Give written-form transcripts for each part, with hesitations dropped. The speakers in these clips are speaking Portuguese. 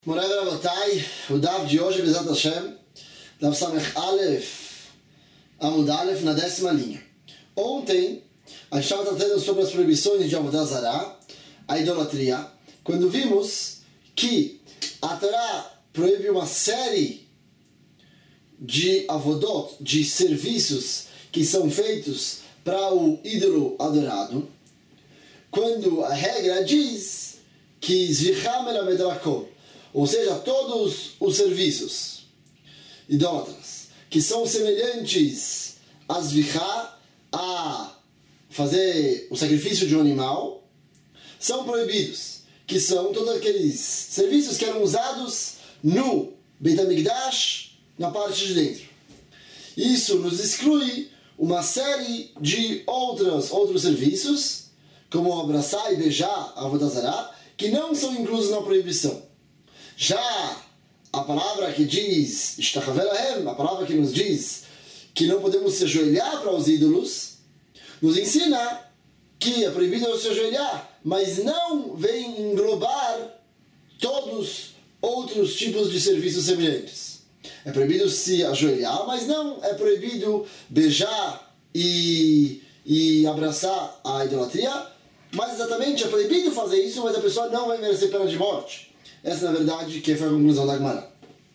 Morai Rabotai, o Dav de hoje, Bezat Hashem, Dav Samech Aleph, Amud Aleph, na 10ª linha. Ontem, a gente estava tratando sobre as proibições de Avodah Zará, a idolatria, quando vimos que a Torá proíbe uma série de avodot, de serviços que são feitos para o ídolo adorado, quando a regra diz que Zvicham elamed lakol, ou seja, todos os serviços idólatras que são semelhantes a Zvichá, a fazer o sacrifício de um animal, são proibidos, que são todos aqueles serviços que eram usados no Beit HaMikdash, na parte de dentro. Isso nos exclui uma série de outros serviços, como abraçar e beijar a Avodah Zará, que não são inclusos na proibição. Já a palavra que diz, a palavra que nos diz que não podemos se ajoelhar para os ídolos, nos ensina que é proibido se ajoelhar, mas não vem englobar todos outros tipos de serviços semelhantes. É proibido se ajoelhar, mas não é proibido beijar e abraçar a idolatria, mas exatamente é proibido fazer isso, mas a pessoa não vai merecer pena de morte. Essa, na verdade, que foi a conclusão da Gemara.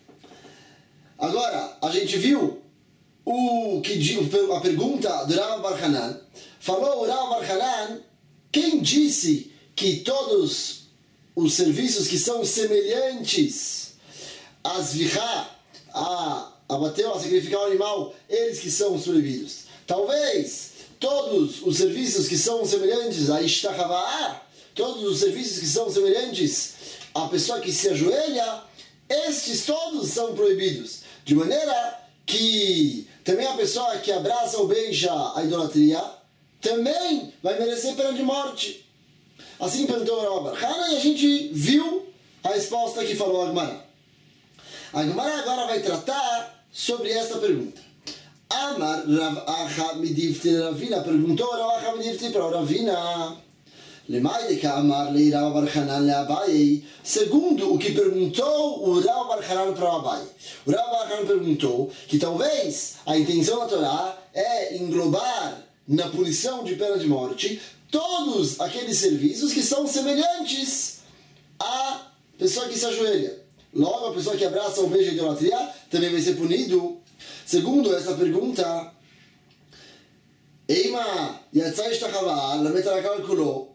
Agora, a gente viu a pergunta do Rav Bar Hanan. Falou o Rav Bar Hanan, quem disse que todos os serviços que são semelhantes a Zvichá, a bater ou a sacrificar um animal, eles que são os proibidos? Talvez todos os serviços que são semelhantes a Ishtachavá, todos os serviços que são semelhantes a pessoa que se ajoelha, estes todos são proibidos. De maneira que também a pessoa que abraça ou beija a idolatria também vai merecer pena de morte. Assim perguntou o Rav Bar Hanan e a gente viu a resposta que falou a Gemara. A Gemara agora vai tratar sobre esta pergunta. Amar Rav Acha Midivti Ravina, perguntou Rav Acha Midivti para Ravina. Segundo o que perguntou o Rav Bar Hanan para Abai. O Rav Bar Hanan perguntou que talvez a intenção da Torá é englobar na punição de pena de morte todos aqueles serviços que são semelhantes à pessoa que se ajoelha. Logo, a pessoa que abraça ou beija a idolatria também vai ser punido. Segundo essa pergunta, Eima Yatzai Ishtachavá Lametarakkal Kulo,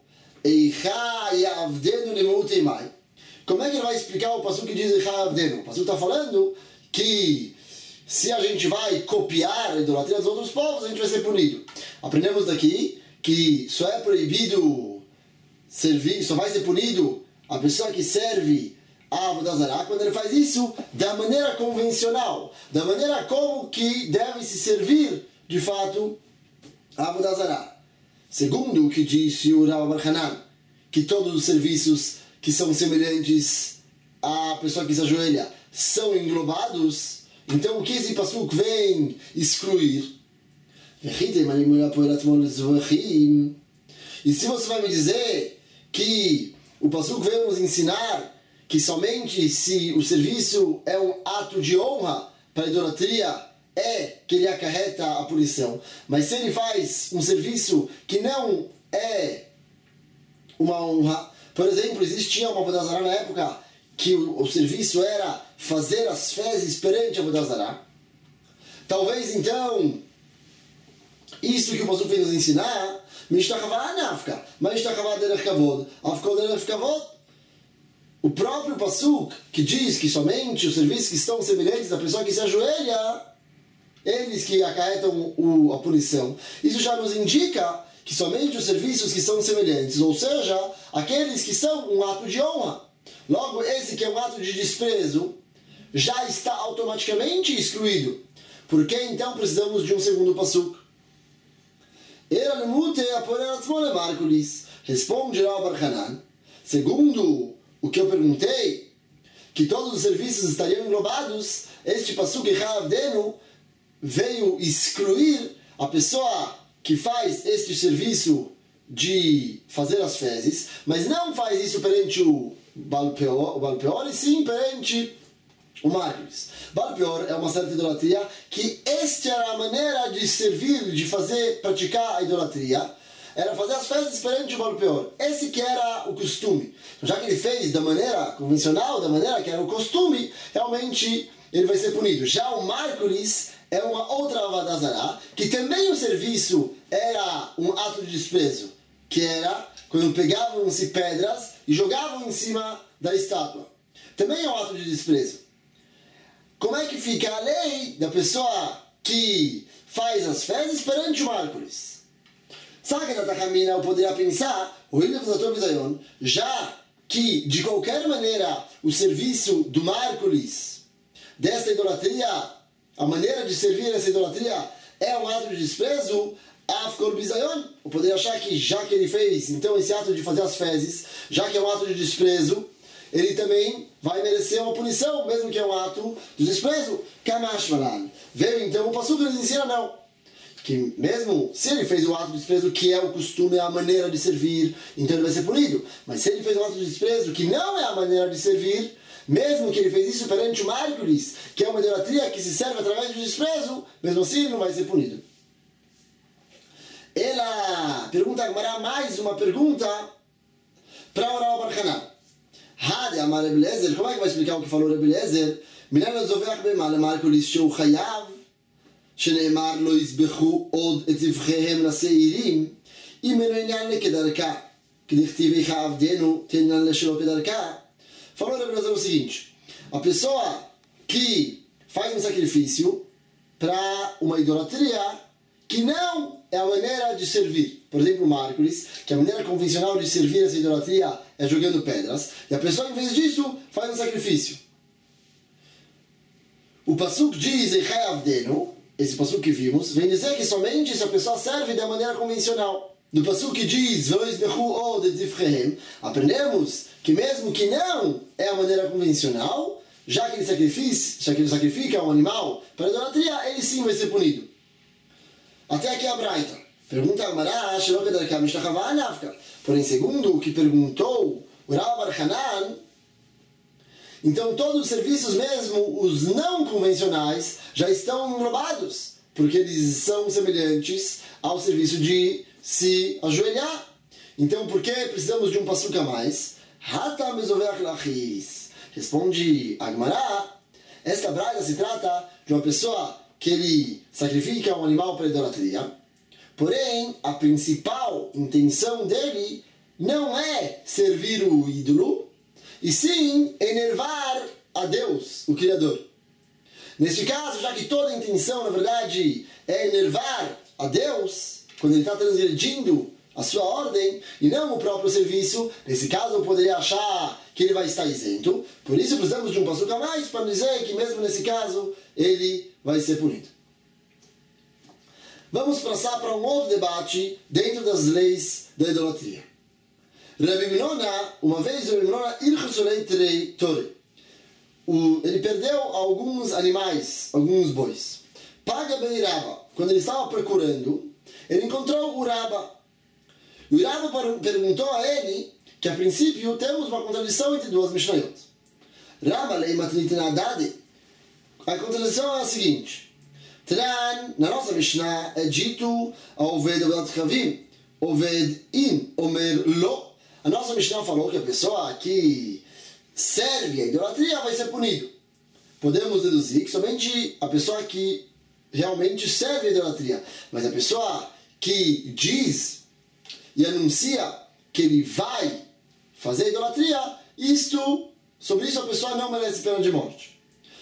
como é que ele vai explicar o passuco que diz Eichá Yavdenu? O passuco está falando que se a gente vai copiar a idolatria dos outros povos, a gente vai ser punido. Aprendemos daqui que só é proibido servir, só vai ser punido a pessoa que serve a Avodah Zará quando ele faz isso da maneira convencional, da maneira como que deve se servir de fato a Avodah Zará. Segundo o que disse o Rav Bar Hanan, que todos os serviços que são semelhantes à pessoa que se ajoelha são englobados, então o que esse passuco vem excluir? E se você vai me dizer que o passuco vem nos ensinar que somente se o serviço é um ato de honra para a idolatria, é que ele acarreta a punição. Mas se ele faz um serviço que não é uma honra, por exemplo, existia uma Avodah Zará na época que o serviço era fazer as fezes perante a Avodah Zará. Talvez então, isso que o passuco veio nos ensinar, o próprio passuco que diz que somente os serviços que estão semelhantes à pessoa que se ajoelha, eles que acarretam a punição. Isso já nos indica que somente os serviços que são semelhantes, ou seja, aqueles que são um ato de honra. Logo, esse que é um ato de desprezo, já está automaticamente excluído. Por que então precisamos de um segundo passuco? Responde Rav Bar Hanan, segundo o que eu perguntei, que todos os serviços estariam englobados, este passuco Eichá Yavdenu veio excluir a pessoa que faz este serviço de fazer as fezes, mas não faz isso perante Baal Peor, e sim perante o Márcules. Baal Peor é uma certa idolatria que esta era a maneira de servir, de fazer, praticar a idolatria, era fazer as festas perante o Baal Peor. Esse que era o costume. Então, já que ele fez da maneira convencional, da maneira que era o costume, realmente ele vai ser punido. Já o Márcules é uma outra Avodah Zará, que também o serviço era um ato de desprezo, que era quando pegavam-se pedras e jogavam em cima da estátua. Também é um ato de desprezo. Como é que fica a lei da pessoa que faz as fezes perante o Márcules? Sabe que na Takamina eu poderia pensar, o Hilda Vizator Bizayon, já que de qualquer maneira o serviço do Márcules, dessa idolatria, a maneira de servir essa idolatria é um ato de desprezo, Afkor Bizayon, eu poderia achar que já que ele fez então esse ato de fazer as fezes, já que é um ato de desprezo, ele também vai merecer uma punição, mesmo que é um ato de desprezo. Kamash Malan. Veio então o Passuca nos ensina não. Que mesmo se ele fez o ato de desprezo, que é o costume, é a maneira de servir, então ele vai ser punido. Mas se ele fez um ato de desprezo, que não é a maneira de servir, mesmo que ele fez isso perante o Márcules, que é uma idolatria que se serve através do desprezo, mesmo assim ele não vai ser punido. Ela pergunta agora mais uma pergunta para orar o Barhanan. Hade Amar Rebbe Eliezer, como é que vai explicar o que falou Rebbe Eliezer? Minan Zoveach Bema Márcules Sheu Chayav שנאמר לא יזבחו עוד את זבחיהם לשעירים אם אינו עניין כדרכה כדכתיב איכה עבדנו תעניין לשלו כדרכה. Falou Rebbe Eliezer o seguinte: a pessoa que faz um sacrifício para uma idolatria que não é a maneira de servir, por exemplo o Márcules, que a maneira convencional de servir essa idolatria é jogando pedras, e a pessoa em vez disso faz um sacrifício. O Pasuk diz Eichai Avdenu, esse Pasuk que vimos, vem dizer que somente se a pessoa serve da maneira convencional. No Pasuk que diz aprendemos que mesmo que não é a maneira convencional, já que ele sacrifica um animal para a idolatria, ele sim vai ser punido. Até aqui a Braita. Pergunta a Mará, porém, segundo o que perguntou o Rav Barhanan, então todos os serviços, mesmo os não convencionais, já estão englobados, porque eles são semelhantes ao serviço de se ajoelhar. Então, por que precisamos de um passuca a mais? Responde Agmará, esta braga se trata de uma pessoa que ele sacrifica um animal para a idolatria, porém, a principal intenção dele não é servir o ídolo, e sim enervar a Deus, o Criador. Neste caso, já que toda a intenção, na verdade, é enervar a Deus, quando ele está transgredindo a sua ordem, e não o próprio serviço, nesse caso eu poderia achar que ele vai estar isento. Por isso precisamos de um passuca a mais para dizer que mesmo nesse caso, ele vai ser punido. Vamos passar para um outro debate dentro das leis da idolatria. Rabbi Minona, uma vez Rabbi Minona, ele perdeu alguns animais, alguns bois. Paga bem Raba. Quando ele estava procurando, ele encontrou o Raba. O Raba perguntou a ele que, a princípio, temos uma contradição entre duas Mishnayot. Raba leimatnit nadade. A contradição é a seguinte: na nossa Mishnah é dito ao Oved Avodat Chavim, Oved in Omer Lo. A nossa Mishnah falou que a pessoa que serve a idolatria vai ser punido. Podemos deduzir que somente a pessoa que realmente serve a idolatria, mas a pessoa que diz e anuncia que ele vai fazer a idolatria, sobre isso a pessoa não merece pena de morte.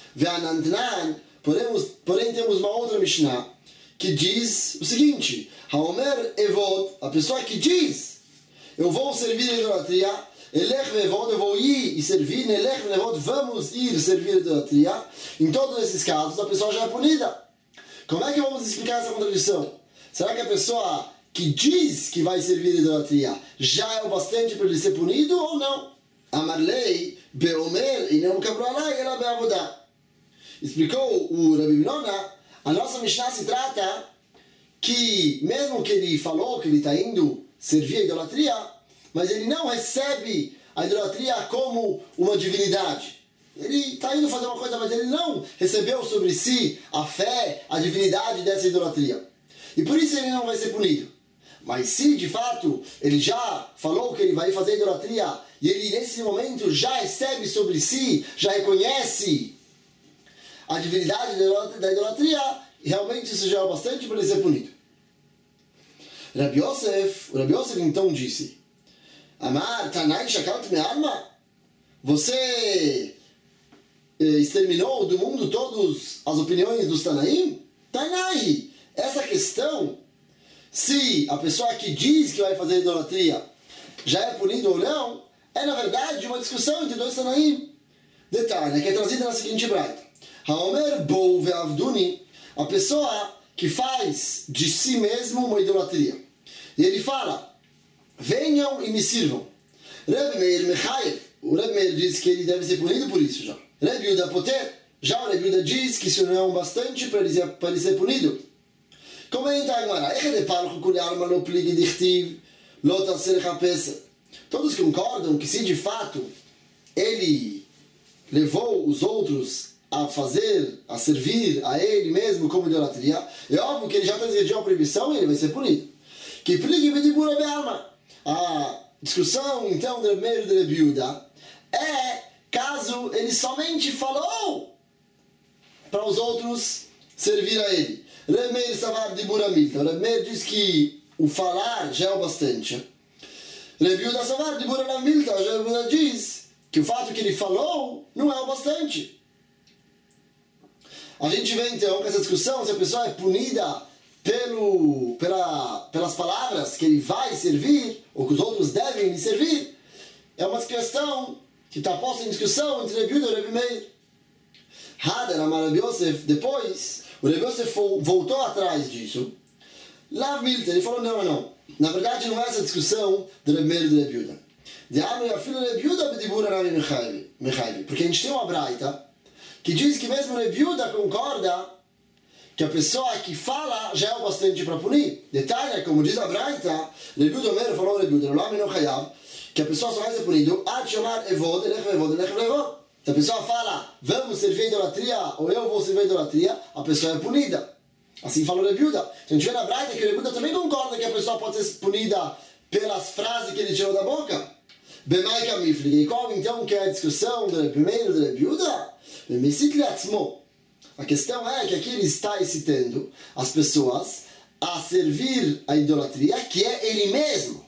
Porém temos uma outra Mishnah que diz o seguinte: Haomer Evod, a pessoa que diz eu vou servir a idolatria, Elech Vevod, eu vou ir e servir, Elech Vevod, vamos ir servir a idolatria. Em todos esses casos, a pessoa já é punida. Como é que vamos explicar essa contradição? Será que a pessoa que diz que vai servir a idolatria já é o bastante para ele ser punido ou não? Amarlei, Beomer, e não Kabralai, ela Beavodá. Explicou o Rabbi Minona, a nossa Mishnah se trata que, mesmo que ele falou que ele está indo servir a idolatria, mas ele não recebe a idolatria como uma divindade. Ele está indo fazer uma coisa, mas ele não recebeu sobre si a fé, a divindade dessa idolatria. E por isso ele não vai ser punido. Mas se, de fato, ele já falou que ele vai fazer idolatria, e ele, nesse momento, já recebe sobre si, já reconhece a divindade da idolatria, realmente isso já é o bastante para ele ser punido. Rabbi Yosef então disse, Amar, Tanai, Shakalt me alma? Você exterminou do mundo todas as opiniões dos Tanaim? Tanai, essa questão, se a pessoa que diz que vai fazer idolatria já é punido ou não, é na verdade uma discussão entre dois Tanaim. Detalhe, que é trazida na seguinte braita. Haomer bou ve'avduni, a pessoa que faz de si mesmo uma idolatria. E ele fala, venham e me sirvam. Rebbe Meir Mechayev, o Rebbe Meir diz que ele deve ser punido por isso já. Rebbe Yehuda Poter, já o Rebbe Yehuda diz que isso não é um bastante para ele ser punido. Comenta a Gemara, todos concordam que se de fato ele levou os outros a servir a ele mesmo como idolatria, é óbvio que ele já transgrediu a proibição e ele vai ser punido. Que a discussão então do Rebbe de Rebbe Yehuda é caso ele somente falou para os outros servir a ele. Rebbe Meir Savar de Buramilta. Rebbe Meir diz que o falar já é o bastante. Rebbe Yehuda Savar de Buramilta. Rebbe Yehuda diz que o fato que ele falou não é o bastante. A gente vê então que essa discussão, se a pessoa é punida pelas palavras que ele vai servir, ou que os outros devem lhe servir, é uma questão que está posta em discussão entre Rebbe Yehuda e Rebbe Meir. Hader Amar Rabbi Yosef, depois, o Rebbe Yosef voltou atrás disso. Lav Milta, ele falou, não. Na verdade, não é essa discussão do Rebbe Meir e do Rebbe Yehuda. De Amar Afilo Rebbe Yehuda B'dibur Rami Mechayev. Porque a gente tem uma braita que diz que mesmo o Rebbe Yehuda concorda que a pessoa que fala já é o bastante para punir. Detalhe, como diz a braita, Rebbe Yehuda Omer falou Rebbe Yehuda, Rami não chayav, que a pessoa só vai ser punido ad shomar evod, elech levod. Se a pessoa fala, vamos servir a idolatria, ou eu vou servir a idolatria, a pessoa é punida. Assim fala o Rebbe Yehuda. A gente vê na braita que o Rebbe Yehuda também concorda que a pessoa pode ser punida pelas frases que ele tirou da boca. Bemai kamifli. E qual então que é a discussão do Rebbe Meir e do Rebbe Yehuda? A questão é que aqui ele está excitando as pessoas a servir a idolatria, que é ele mesmo.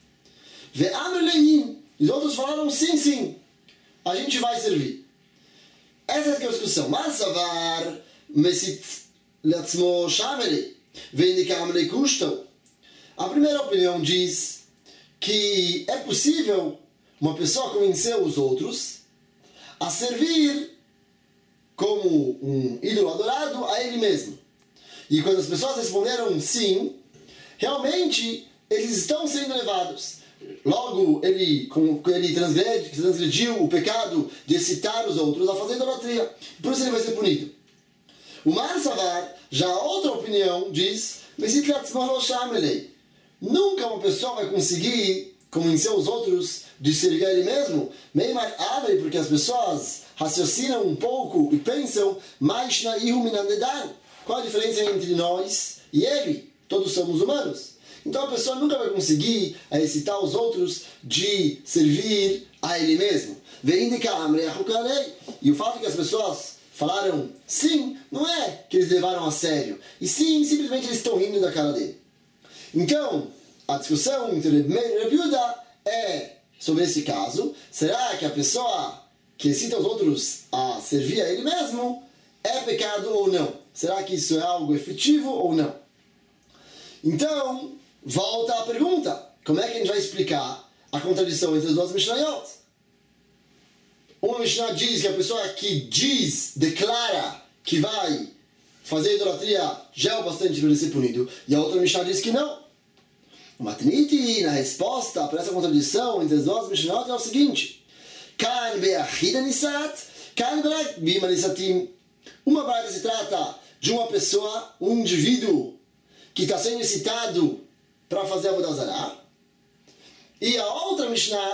E os outros falaram, sim, a gente vai servir. Essa é a discussão. Mas savar mesit leatzmo shameli veindicam le custam. A primeira opinião diz que é possível uma pessoa convencer os outros a servir como um ídolo adorado a ele mesmo. E quando as pessoas responderam sim, realmente eles estão sendo levados. Logo, ele transgrediu o pecado de excitar os outros a fazer idolatria. Por isso ele vai ser punido. O Mar Savar, já a outra opinião, diz: nunca uma pessoa vai conseguir convencer os outros de servir a ele mesmo. Meimar abre, porque as pessoas raciocinam um pouco e pensam: qual a diferença entre nós e ele? Todos somos humanos. Então a pessoa nunca vai conseguir excitar os outros de servir a ele mesmo. E o fato que as pessoas falaram sim, não é que eles levaram a sério. E sim, simplesmente eles estão rindo da cara dele. Então, a discussão entre Rebbe Meir e Rebbe Yehuda é sobre esse caso. Será que a pessoa que excita os outros a servir a ele mesmo é pecado ou não? Será que isso é algo efetivo ou não? Então, volta a pergunta. Como é que a gente vai explicar a contradição entre as duas Mishnayot? Uma Mishnah diz que a pessoa que declara que vai fazer idolatria já é o bastante para ele ser punido. E a outra Mishnah diz que não. O Matniti, na resposta para essa contradição entre as duas Mishnayot, é o seguinte: Kan be'achida nisat, kan bima nisatim. Uma braita se trata de uma pessoa, um indivíduo, que está sendo excitado para fazer a Avodah Zarah. E a outra Mishnah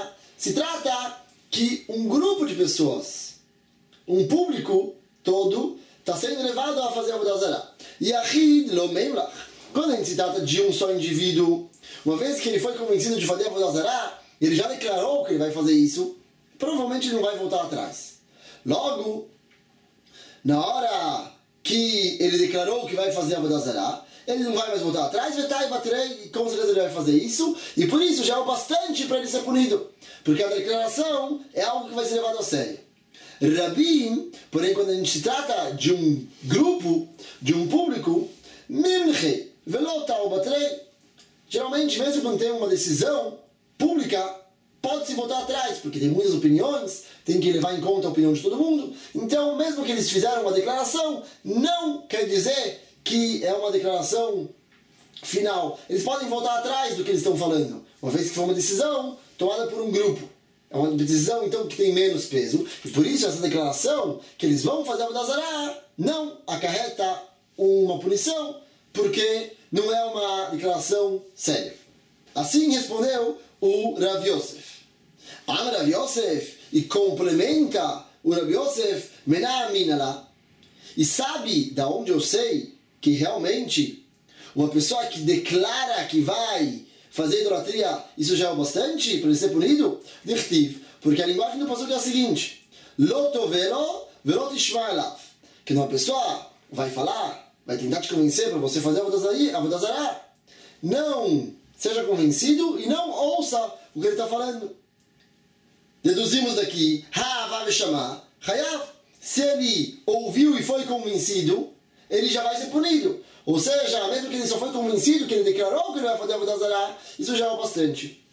se trata que um grupo de pessoas, um público todo, está sendo levado a fazer Avodah Zarah. Yachid lo memlach. Quando a gente se trata de um só indivíduo, uma vez que ele foi convencido de fazer Avodah Zarah, ele já declarou que ele vai fazer isso, provavelmente ele não vai voltar atrás. Logo, na hora que ele declarou que vai fazer Avodah Zarah, ele não vai mais voltar atrás, vetai baterei, e com certeza ele vai fazer isso, e por isso já é o bastante para ele ser punido, porque a declaração é algo que vai ser levado a sério. Rabim, porém, quando a gente se trata de um grupo, de um público, mimche, velotal baterei, geralmente, mesmo quando tem uma decisão pública, pode-se voltar atrás, porque tem muitas opiniões, tem que levar em conta a opinião de todo mundo. Então, mesmo que eles fizeram uma declaração, não quer dizer que é uma declaração final. Eles podem voltar atrás do que eles estão falando, uma vez que foi uma decisão tomada por um grupo. É uma decisão, então, que tem menos peso. E por isso, essa declaração, que eles vão fazer Avodah Zarah, não acarreta uma punição, porque não é uma declaração séria. Assim respondeu o Rav Yosef. Rav Yosef, e complementa o Rav Yosef, Menah, e sabe da onde eu sei que realmente uma pessoa que declara que vai fazer idolatria, isso já é o bastante para ele ser punido? Dirtiv, porque a linguagem do pasuk é a seguinte: Lo tovelo velo tishma elav, que uma pessoa vai falar, vai tentar te convencer para você fazer Avodah Zarah, não seja convencido e não ouça o que ele está falando. Deduzimos daqui, vai me chamar, Hayav, se ele ouviu e foi convencido, ele já vai ser punido. Ou seja, mesmo que ele só foi convencido, que ele declarou que ele vai fazer Avodah Zarah, isso já é o bastante.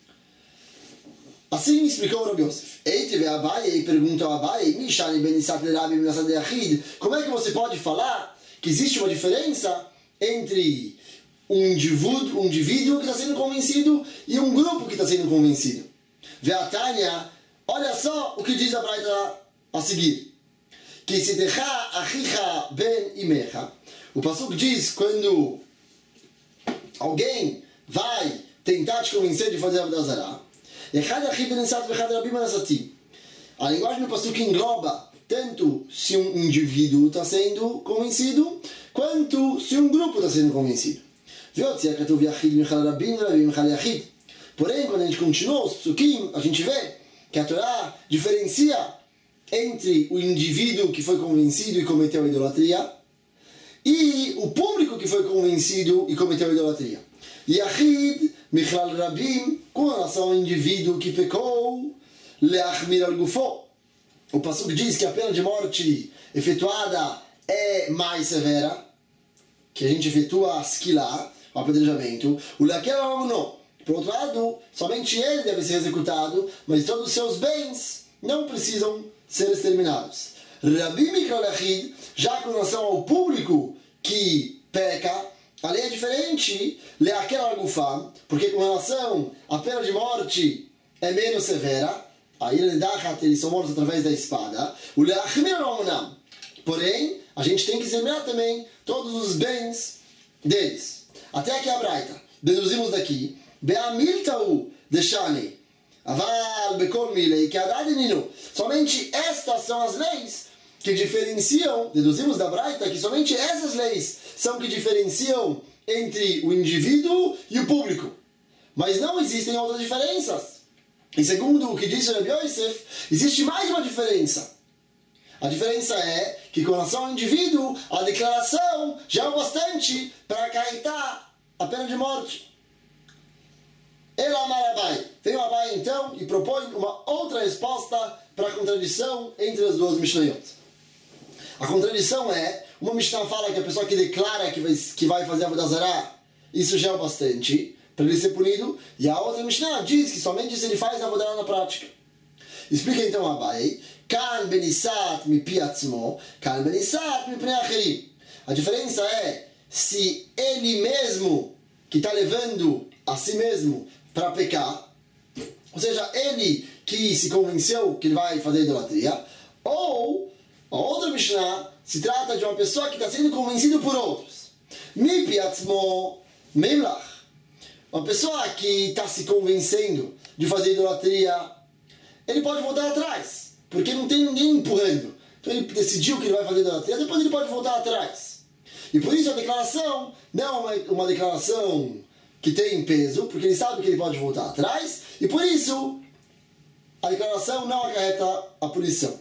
Assim explicou o Rav Yosef. Eitiv Abaye, e pergunta ao Abaye, como é que você pode falar que existe uma diferença entre um indivíduo que está sendo convencido e um grupo que está sendo convencido? Veatania, olha só o que diz a Braita a seguir. Que se deixar achicha ben imecha, o pasuk diz quando alguém vai tentar te convencer de fazer Avodah Zarah, a linguagem do pasuk engloba tanto se um indivíduo está sendo convencido, quanto se um grupo está sendo convencido. Porém, quando a gente continua os psukim, a gente vê que a Torá diferencia entre o indivíduo que foi convencido e cometeu a idolatria e o público que foi convencido e cometeu a idolatria. Yachid, Michlal Rabim, com relação ao indivíduo que pecou, Leachmir al-Gufo. O pasuk diz que a pena de morte efetuada é mais severa, que a gente efetua a skilá, o apedrejamento. O Leakel não. Por outro lado, somente ele deve ser executado, mas todos os seus bens não precisam ser exterminados. Rabbi Mikra Yachid, já com relação ao público que peca, a lei é diferente, Leakel al-Gufam, porque com relação à pena de morte é menos severa, a ira de Dachat, eles são mortos através da espada, o Leachmir al-Onam. Porém, a gente tem que examinar também todos os bens deles. Até aqui a Braita. Deduzimos daqui, Be'amiltau deshani, aval bekol milei, que adadininu. Somente estas são as leis que diferenciam, deduzimos da Braita, que somente essas leis são que diferenciam entre o indivíduo e o público. Mas não existem outras diferenças. E segundo o que disse o Rav Yosef, existe mais uma diferença. A diferença é que com relação ao indivíduo, a declaração já é o bastante para acarretar a pena de morte. Ele amar Abai. Vem o Abai então e propõe uma outra resposta para a contradição entre as duas Mishnayot. A contradição é, uma Mishnah fala que a pessoa que declara que vai fazer Avodah Zarah, isso já é o bastante para ele ser punido, e a outra Mishnah diz que somente se ele faz Avodah Zarah na prática. Explica então a Abai. Kan benissat mipi atzmo, kan benissat mipnei acherim. A diferença é se ele mesmo que está levando a si mesmo para pecar, ou seja, ele que se convenceu que ele vai fazer idolatria, ou a outra Mishnah se trata de uma pessoa que está sendo convencida por outros. Mipi atzmo memlach. Uma pessoa que está se convencendo de fazer idolatria ele pode voltar atrás, porque não tem ninguém empurrando. Então ele decidiu que ele vai fazer idolatria, depois ele pode voltar atrás. E por isso a declaração não é uma declaração que tem peso, porque ele sabe que ele pode voltar atrás, e por isso a declaração não acarreta a punição.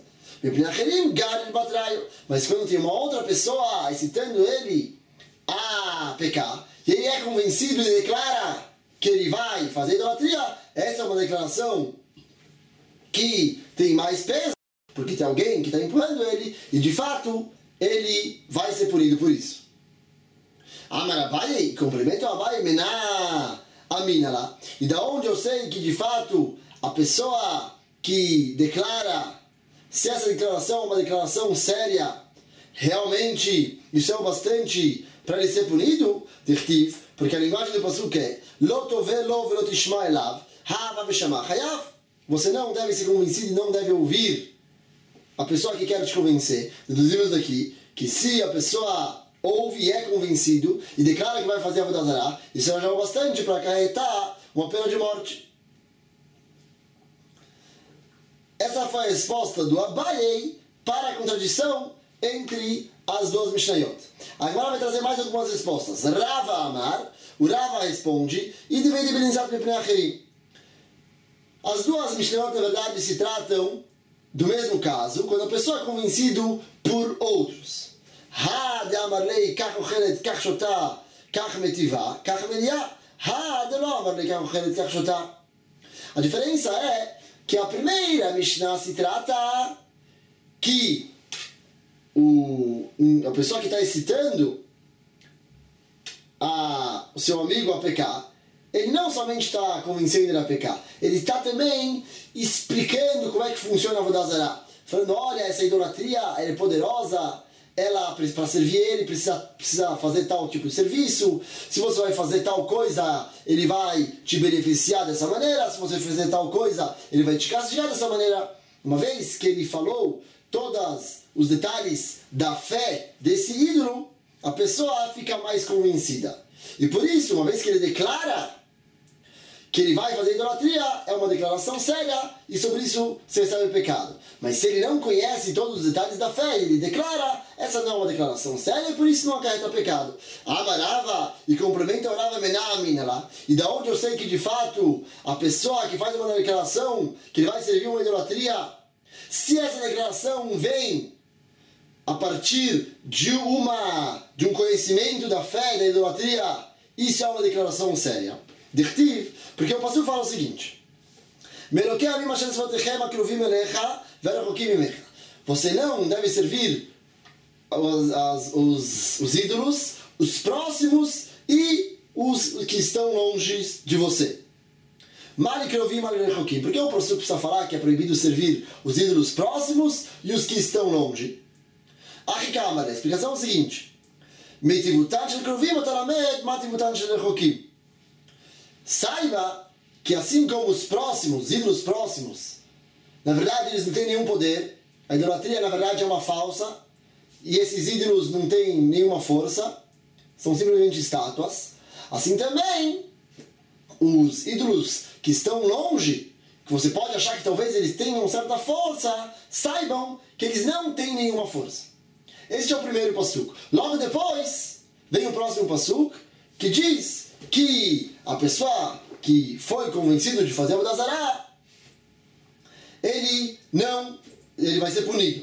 Mas quando tem uma outra pessoa excitando ele a pecar, e ele é convencido e declara que ele vai fazer idolatria, essa é uma declaração que tem mais peso, porque tem alguém que está empurrando ele, e de fato ele vai ser punido por isso. Amar Abaye, complemento Abaye, mená amina lá. E da onde eu sei que de fato a pessoa que declara, se essa declaração é uma declaração séria, realmente isso é o bastante para ele ser punido, porque a linguagem do pasuk é Lo tove lo velo tishma elav, hava veshama chayav. Você não deve ser convencido e não deve ouvir a pessoa que quer te convencer. Deduzimos daqui que se a pessoa ouve e é convencido e declara que vai fazer a avodah zará, isso já é o bastante para acarretar uma pena de morte. Essa foi a resposta do Abaye para a contradição entre as duas Mishnayot. A Gemara vai trazer mais algumas respostas. Rava Amar, o Rava responde, e devei de Benizat Mipnei Acherim. As duas Mishnayot, na verdade, se tratam do mesmo caso, quando a pessoa é convencido por outros. Ha de Amarlei, kach ochelet, kach shotah, kach metivah, kach meliah. Ha de lo Amarlei, kach ochelet, kach shotah. A diferença é que a primeira Mishnah se trata que a pessoa que está excitando o seu amigo a pecar, ele não somente está convencendo ele a pecar, ele está também explicando como é que funciona a avodah zará, falando, olha, essa idolatria ela é poderosa, ela, para servir ele, precisa fazer tal tipo de serviço, se você vai fazer tal coisa, ele vai te beneficiar dessa maneira, se você fizer tal coisa, ele vai te castigar dessa maneira. Uma vez que ele falou todos os detalhes da fé desse ídolo, a pessoa fica mais convencida. E por isso, uma vez que ele declara que ele vai fazer idolatria, é uma declaração séria, e sobre isso você recebe o pecado. Mas se ele não conhece todos os detalhes da fé, ele declara, essa não é uma declaração séria, e por isso não acarreta pecado. Amarava, e complementa orava menamina lá. E da onde eu sei que de fato, a pessoa que faz uma declaração, que ele vai servir uma idolatria, se essa declaração vem a partir de um conhecimento da fé, da idolatria, isso é uma declaração séria. Dirtiv, porque o pastor fala o seguinte: você não deve servir os ídolos, os próximos e os que estão longe de você. Porque o pastor precisa falar que é proibido servir os ídolos próximos e os que estão longe? A explicação é o seguinte: saiba que assim como os próximos, os ídolos próximos, na verdade eles não têm nenhum poder, a idolatria na verdade é uma falsa, e esses ídolos não têm nenhuma força, são simplesmente estátuas. Assim também, os ídolos que estão longe, que você pode achar que talvez eles tenham certa força, saibam que eles não têm nenhuma força. Este é o primeiro pasuk. Logo depois, vem o próximo pasuk, que diz que a pessoa que foi convencido de fazer a avodah zará, ele vai ser punido.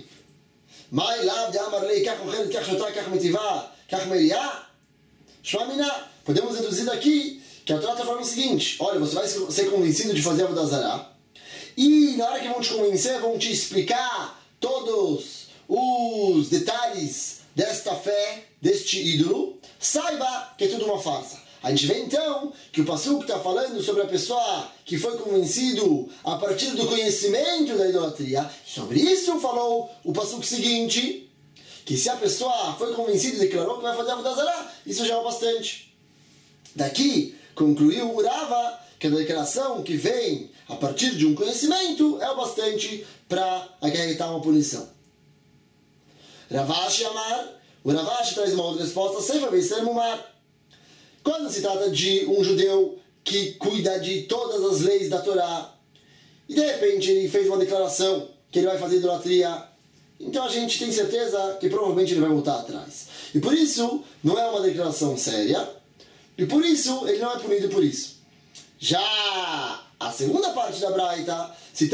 Podemos deduzir daqui que a Torá está falando o seguinte: olha, você vai ser convencido de fazer a avodah zará, e na hora que vão te convencer, vão te explicar todos os detalhes desta fé, deste ídolo, saiba que é tudo uma farsa. A gente vê então que o pasuk está falando sobre a pessoa que foi convencido a partir do conhecimento da idolatria. Sobre isso falou o pasuk seguinte, que se a pessoa foi convencida e declarou que vai fazer a avodah zará, isso já é o bastante. Daqui concluiu o Rava que a declaração que vem a partir de um conhecimento é o bastante para acarretar uma punição. Ravashi Amar, o Ravashi traz uma outra resposta, Sefer Beiser Mumar. Quando se trata de um judeu que cuida de todas as leis da Torá e de repente ele fez uma declaração que ele vai fazer idolatria, então a gente tem certeza que provavelmente ele vai voltar atrás. E por isso, não é uma declaração séria, e por isso ele não é punido por isso. Já a segunda parte da Braita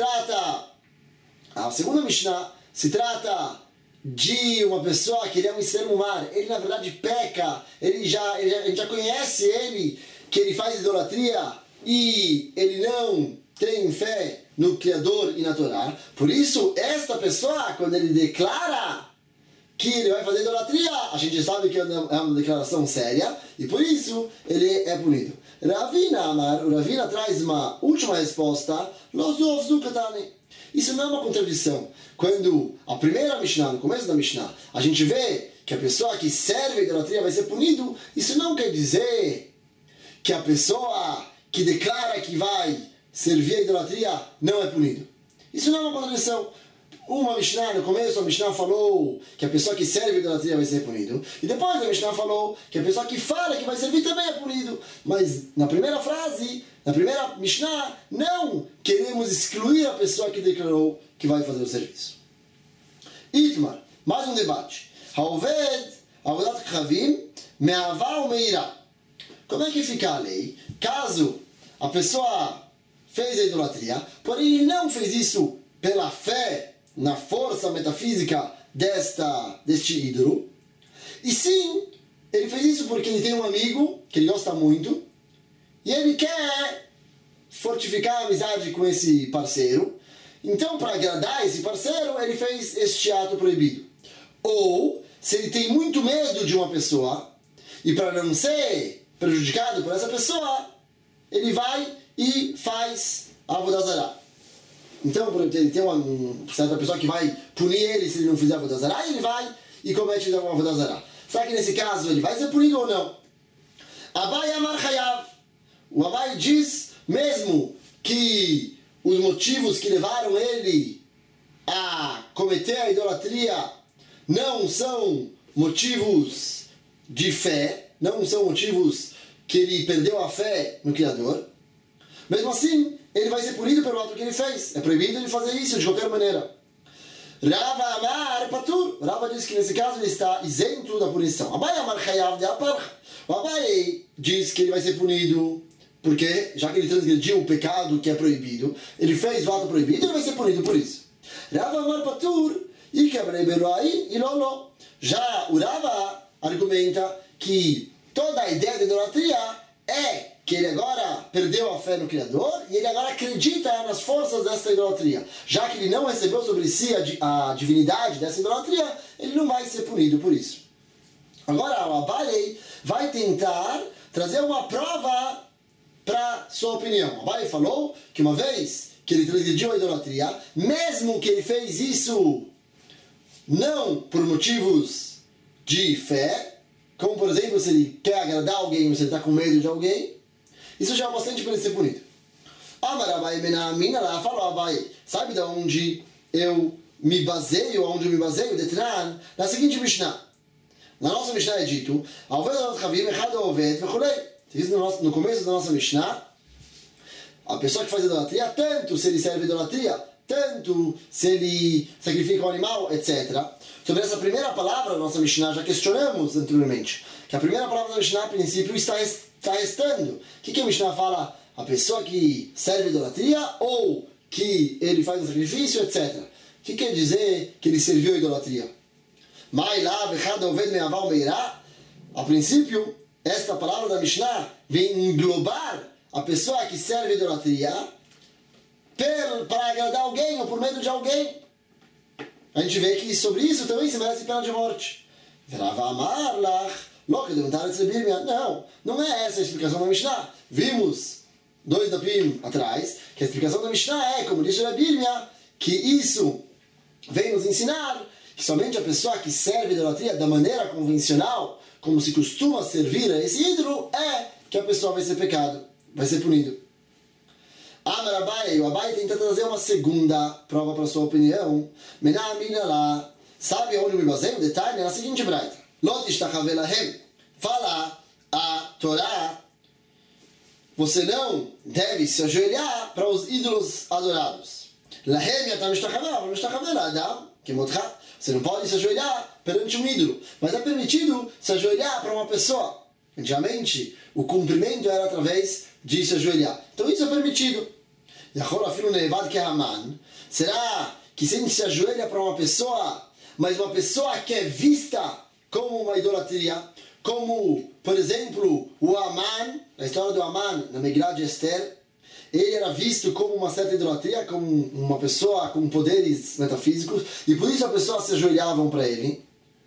a segunda Mishnah se trata de uma pessoa que ele é um Isser-Mumar, ele na verdade peca, a gente já conhece ele, que ele faz idolatria e ele não tem fé no Criador e na Torá. Por isso, esta pessoa, quando ele declara que ele vai fazer idolatria, a gente sabe que é uma declaração séria e por isso ele é punido. O Ravina traz uma última resposta, isso não é uma contradição. Quando a primeira Mishnah, no começo da Mishnah, a gente vê que a pessoa que serve a idolatria vai ser punido, isso não quer dizer que a pessoa que declara que vai servir a idolatria não é punido. Isso não é uma contradição. Uma Mishnah, no começo a Mishnah falou que a pessoa que serve a idolatria vai ser punido, e depois a Mishnah falou que a pessoa que fala que vai servir também é punido. Mas na primeira frase, na primeira Mishnah, não queremos excluir a pessoa que declarou que vai fazer o serviço. Itmar, mais um debate. Haoved, avodat khavim, me'avá ou me'irá. Como é que fica a lei caso a pessoa fez a idolatria, porém ele não fez isso pela fé na força metafísica deste ídolo, e sim, ele fez isso porque ele tem um amigo que ele gosta muito e ele quer fortificar a amizade com esse parceiro, então para agradar esse parceiro ele fez este ato proibido. Ou se ele tem muito medo de uma pessoa e para não ser prejudicado por essa pessoa, ele vai e faz a Avodah Zará. Então, ele tem uma certa pessoa que vai punir ele se ele não fizer a Avodah Zará, e ele vai e comete uma Avodah Zará. Será que nesse caso ele vai ser punido ou não? Abai Amar Chayav. O Abai diz, mesmo que os motivos que levaram ele a cometer a idolatria não são motivos de fé, não são motivos que ele perdeu a fé no Criador, mesmo assim, ele vai ser punido pelo ato que ele fez. É proibido ele fazer isso de qualquer maneira. Rava Amar Patur. Rava diz que nesse caso ele está isento da punição. Abai Amar Chayav de Aparch. O Abai diz que ele vai ser punido porque, já que ele transgrediu o pecado que é proibido, ele fez o ato proibido, ele vai ser punido por isso. Rava Amar Patur. Já o Rava argumenta que toda a ideia da idolatria é que ele agora perdeu a fé no Criador e ele agora acredita nas forças dessa idolatria. Já que ele não recebeu sobre si a divindade dessa idolatria, ele não vai ser punido por isso. Agora o Abai vai tentar trazer uma prova para sua opinião. O Abai falou que uma vez que ele transgrediu a idolatria, mesmo que ele fez isso não por motivos de fé, como por exemplo se ele quer agradar alguém ou se ele está com medo de alguém, isso já é bastante para ele ser punido. Amar Abai ben Amina lá falou Abai, sabe de onde eu me baseio, Detran, na seguinte Mishnah. Na nossa Mishnah é dito, no começo da nossa Mishnah, a pessoa que faz idolatria, tanto se ele serve idolatria, tanto se ele sacrifica um animal, etc. Sobre essa primeira palavra da nossa Mishnah, já questionamos anteriormente, que a primeira palavra da Mishnah, a princípio, está restando. O que a Mishnah fala? A pessoa que serve idolatria ou que ele faz um sacrifício, etc. O que quer dizer que ele serviu a idolatria? A princípio, esta palavra da Mishnah vem englobar a pessoa que serve a idolatria para agradar alguém ou por medo de alguém. A gente vê que sobre isso também se merece pena de morte. Não é essa a explicação da Mishnah. Vimos 2 dapim atrás que a explicação da Mishnah é, como disse o Birmia, que isso vem nos ensinar que somente a pessoa que serve a idolatria da maneira convencional, como se costuma servir a esse ídolo, é que a pessoa vai ser pecado, vai ser punido. Amar Abai, o Abai tenta trazer uma segunda prova para sua opinião. Menamina lá, sabe onde me baseio? O detalhe é na seguinte braita. Lot ishtachave lahem. Fala a Torá você não deve se ajoelhar para os ídolos adorados. Você não pode se ajoelhar perante um ídolo, mas é permitido se ajoelhar para uma pessoa. Antigamente, o cumprimento era através de se ajoelhar. Então isso é permitido. Será que se a gente se ajoelha para uma pessoa, mas uma pessoa que é vista como uma idolatria, como, por exemplo, o Aman, a história do Aman na Megillah de Esther, ele era visto como uma certa idolatria, como uma pessoa com poderes metafísicos, e por isso as pessoas se ajoelhavam para ele.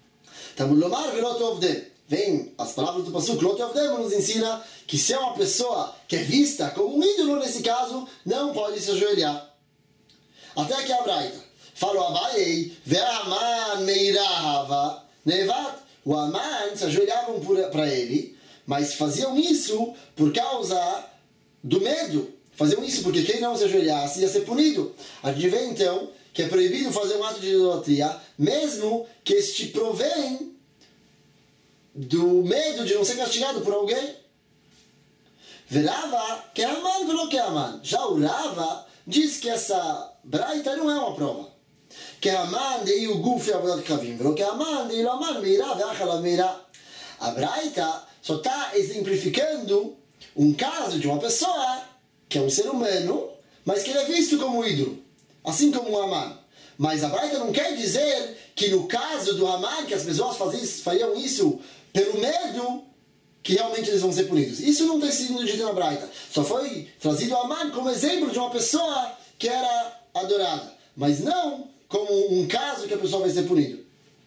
Vem as palavras do Pasuk, nos ensina que se é uma pessoa que é vista como um ídolo, nesse caso, não pode se ajoelhar. Até que a Braita falou, Abai, Ve'aman meirahava nevat. O Aman se ajoelhavam para ele, mas faziam isso por causa do medo. Faziam isso porque quem não se ajoelhasse ia ser punido. A gente vê então que é proibido fazer um ato de idolatria, mesmo que este provém do medo de não ser castigado por alguém. Verava que é Aman, falou que é Aman. Já o Rava diz que essa Braita não é uma prova. Que Aman dei o Guf e a Avodat Kavim, falou que Aman dei o Aman meirá ve'achalav meirá. A Braita só está exemplificando um caso de uma pessoa que é um ser humano, mas que ele é visto como ídolo, assim como o Aman. Mas a Braita não quer dizer que no caso do Aman, que as pessoas fariam isso pelo medo que realmente eles vão ser punidos. Isso não tem sido dito na Braita. Só foi trazido o Aman como exemplo de uma pessoa que era adorada, mas não como um caso que a pessoa vai ser punida.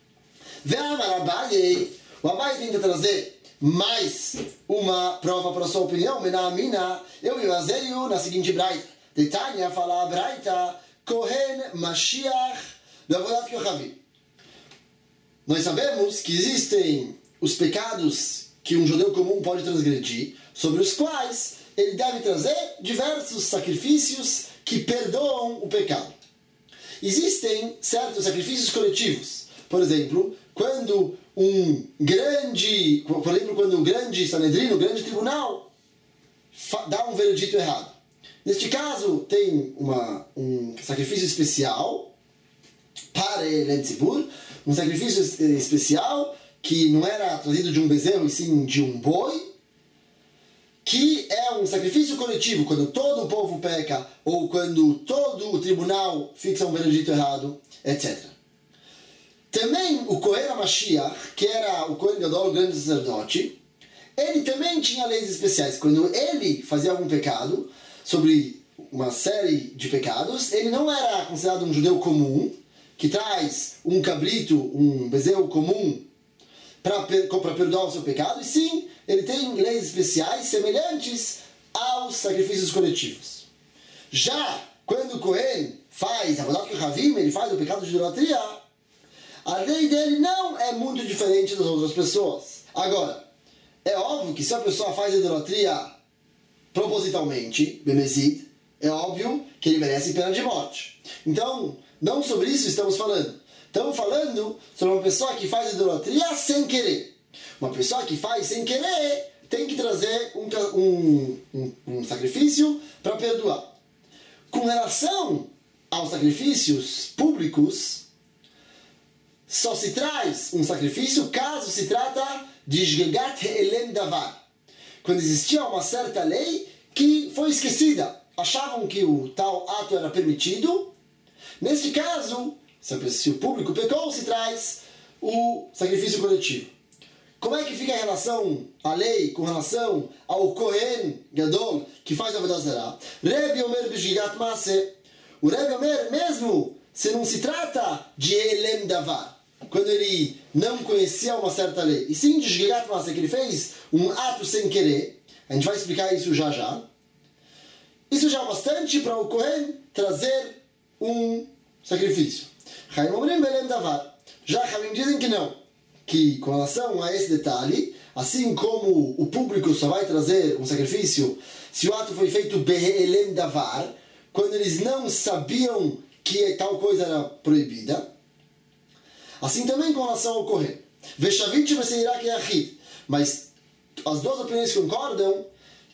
O Abai tenta trazer mais uma prova para a sua opinião. Eu e o Azeio na seguinte Braita. Detania fala a Braita Kohen Mashiach Be'avodat Kochavim. Nós sabemos que existem os pecados que um judeu comum pode transgredir, sobre os quais ele deve trazer diversos sacrifícios que perdoam o pecado. Existem certos sacrifícios coletivos. Por exemplo, quando um grande Sanedrino, um grande tribunal, dá um veredito errado. Neste caso, tem um sacrifício especial para Elen Tzibur, um sacrifício especial que não era trazido de um bezerro e sim de um boi, que é um sacrifício coletivo, quando todo o povo peca, ou quando todo o tribunal fixa um veredito errado, etc. Também o Kohen HaMashiach, que era o Kohen Gadol, o grande sacerdote, ele também tinha leis especiais. Quando ele fazia algum pecado, sobre uma série de pecados, ele não era considerado um judeu comum, que traz um cabrito, um bezerro comum, para perdoar o seu pecado, e sim, ele tem leis especiais semelhantes aos sacrifícios coletivos. Já quando o Kohen faz a Avodat Kochavim, ele faz o pecado de idolatria, a lei dele não é muito diferente das outras pessoas. Agora, é óbvio que se a pessoa faz idolatria propositalmente, bemezid, é óbvio que ele merece pena de morte. Então, não sobre isso estamos falando. Estamos falando sobre uma pessoa que faz idolatria sem querer. Uma pessoa que faz sem querer tem que trazer um sacrifício para perdoar. Com relação aos sacrifícios públicos, só se traz um sacrifício caso se trata de Shgegat He'elem Davar. Quando existia uma certa lei que foi esquecida. Achavam que o tal ato era permitido. Neste caso, se o público pecou, se traz o sacrifício coletivo. Como é que fica a relação, a lei, com relação ao Kohen Gadol, que faz a Avodah Zarah? Rebbe Omer B'Shgigat Maaseh. O Rebbe Omer, mesmo se não se trata de Elem Davar, quando ele não conhecia uma certa lei, e sim de Shgigat Maaseh, que ele fez um ato sem querer, a gente vai explicar isso já já. Isso já é bastante para o Kohen trazer um sacrifício. Chaim Omrim Belem Davar. Já Chaim dizem que não. Que com relação a esse detalhe, assim como o público só vai trazer um sacrifício se o ato foi feito Be'elem Davar, quando eles não sabiam que tal coisa era proibida, assim também com relação ao Kohen. Veshavit Beseirá Keachid. Mas as duas opiniões concordam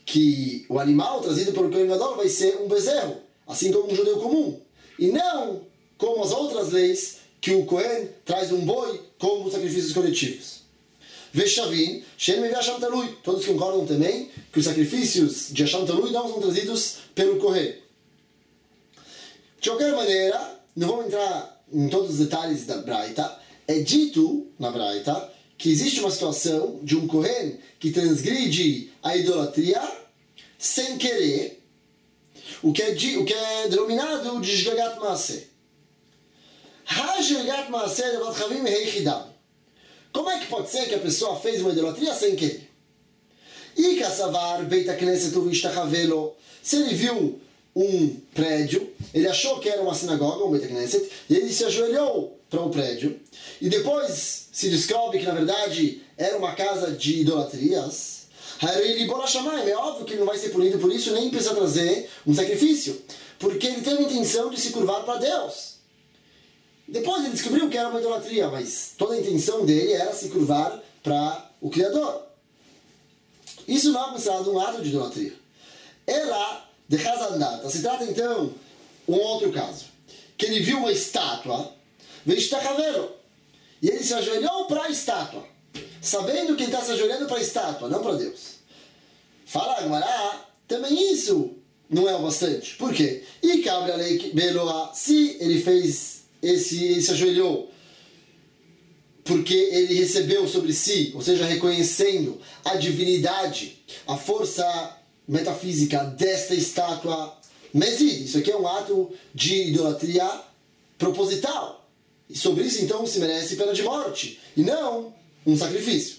que o animal trazido pelo Kohen Gadol vai ser um bezerro, assim como um judeu comum. E não como as outras leis, que o Kohen traz um boi como sacrifícios coletivos. Veshavim, Shem Mevi Hasham Talui. Todos concordam também que os sacrifícios de Hasham Talui não são trazidos pelo Kohen. De qualquer maneira, não vamos entrar em todos os detalhes da Braita. É dito na Braita que existe uma situação de um Kohen que transgride a idolatria sem querer, o que é denominado de Shgagat Maaseh. Ha-Shgagat Maaseh Levat Chavim Heichidam. Como é que pode ser que a pessoa fez uma idolatria sem querer? E Kassavar Beit HaKnesset Uvishtahavelo. Se ele viu um prédio, ele achou que era uma sinagoga, um Beit HaKnesset, e ele se ajoelhou para o prédio, e depois se descobre que na verdade era uma casa de idolatrias. É óbvio que ele não vai ser punido por isso, nem precisa trazer um sacrifício, porque ele teve a intenção de se curvar para Deus. Depois ele descobriu que era uma idolatria, mas toda a intenção dele era se curvar para o Criador. Isso não é considerado um ato de idolatria. Ela de Hazandata. Se trata então um outro caso, que ele viu uma estátua, e ele se ajoelhou para a estátua, sabendo que ele está se ajoelhando para a estátua, não para Deus. Fala Agmará, também isso não é o bastante. Por quê? E cabe a lei Beloa, se ele fez ele se ajoelhou porque ele recebeu sobre si, ou seja, reconhecendo a divinidade, a força metafísica desta estátua, Mesid, isso aqui é um ato de idolatria proposital. E sobre isso, então, se merece pena de morte, e não um sacrifício.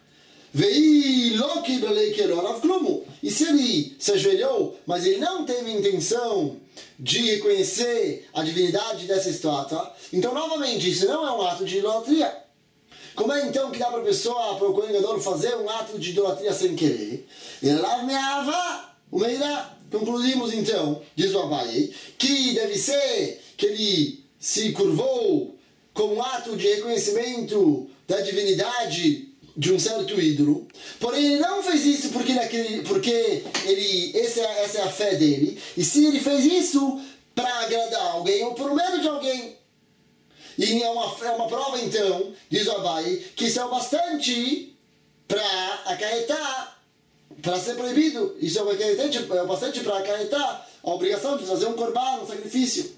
E se ele se ajoelhou, mas ele não teve intenção de reconhecer a divindade dessa estátua, então, novamente, isso não é um ato de idolatria. Como é então que dá para a pessoa, para o Kohen Gadol, fazer um ato de idolatria sem querer? Concluímos então, diz o Abaye, que deve ser que ele se curvou como um ato de reconhecimento da divindade de um certo ídolo, porém ele não fez isso porque essa é a fé dele, e se ele fez isso para agradar alguém ou por medo de alguém. E é uma prova então, diz o Abaye, que isso é o bastante para acarretar, para ser proibido. Isso é o bastante para acarretar a obrigação de trazer um corban, um sacrifício.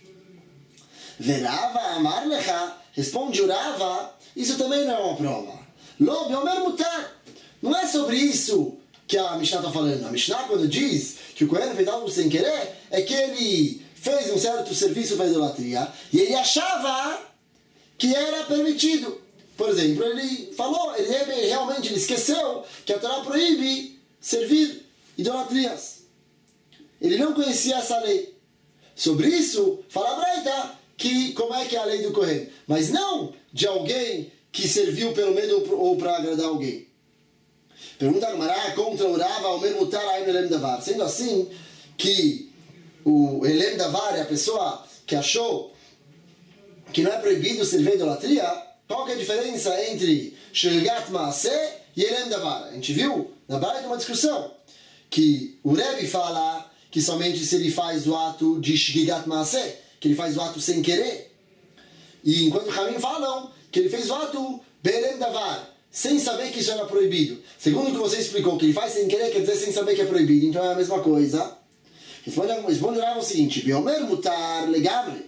Verava amar lecha, responde Urava, isso também não é uma prova. Lob, Omer mutar. Não é sobre isso que a Mishnah está falando. A Mishnah, quando diz que o Kohen fez algo sem querer, é que ele fez um certo serviço para a idolatria e ele achava que era permitido. Por exemplo, ele falou, ele realmente esqueceu que a Torá proíbe servir idolatrias. Ele não conhecia essa lei. Sobre isso, fala a Braita que como é que é a lei do Kohen, mas não de alguém que serviu pelo medo ou para agradar alguém. Pergunta a Gemara contra o Rava, o mesmo mutar aí no Elem Davar. Sendo assim, que o Elem Davar é a pessoa que achou que não é proibido servir idolatria, qual que é a diferença entre Shgagat Maaseh e Elem Davar? A gente viu na Braita uma discussão, que o Rebbe fala que somente se ele faz o ato de Shgagat Maaseh, que ele faz o ato sem querer. E enquanto o Hamim fala não, que ele fez o ato Belem Davar, sem saber que isso era proibido. Segundo o que você explicou, que ele faz sem querer, quer dizer sem saber que é proibido, então é a mesma coisa. Responde o seguinte, Omer mutar legabre.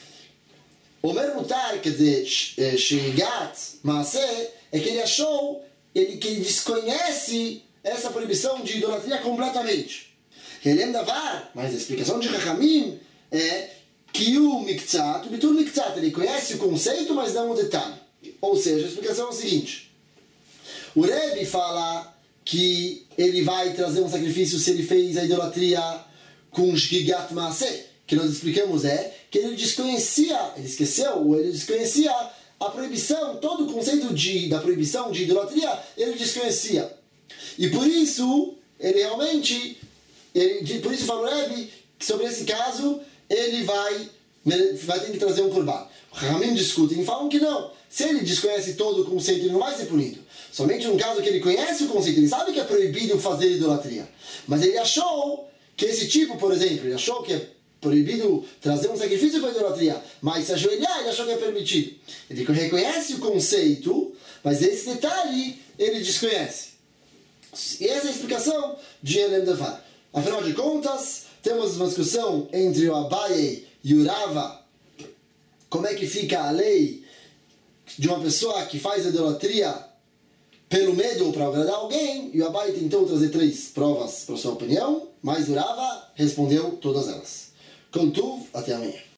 Omer mutar, quer dizer, Shgagat Maaseh, é que ele achou, que ele desconhece essa proibição de idolatria completamente. Belem Davar, mas a explicação de Chachamim é que o Miktzat, o Bitul Miktzat, ele conhece o conceito, mas não o detalhe. Ou seja, a explicação é o seguinte. O Rebbe fala que ele vai trazer um sacrifício se ele fez a idolatria com Shgigat Maaseh, que nós explicamos que ele desconhecia, ele esqueceu, ou ele desconhecia a proibição, todo o conceito da proibição de idolatria, ele desconhecia. E por isso, ele realmente, por isso fala o Rebbe, que sobre esse caso, ele vai ter que trazer um corban. Os Ramim discutem e falam que não, se ele desconhece todo o conceito, ele não vai ser punido. Somente no caso que ele conhece o conceito, ele sabe que é proibido fazer idolatria. Mas ele achou que esse tipo, por exemplo, ele achou que é proibido trazer um sacrifício para a idolatria, mas se ajoelhar, ele achou que é permitido. Ele reconhece o conceito, mas esse detalhe ele desconhece. E essa é a explicação de Elem Devar. Afinal de contas, temos uma discussão entre o Abaye e o Rava. Como é que fica a lei de uma pessoa que faz idolatria pelo medo ou para agradar alguém? E o Abaye tentou trazer 3 provas para sua opinião, mas o Rava respondeu todas elas. Contudo, até amanhã.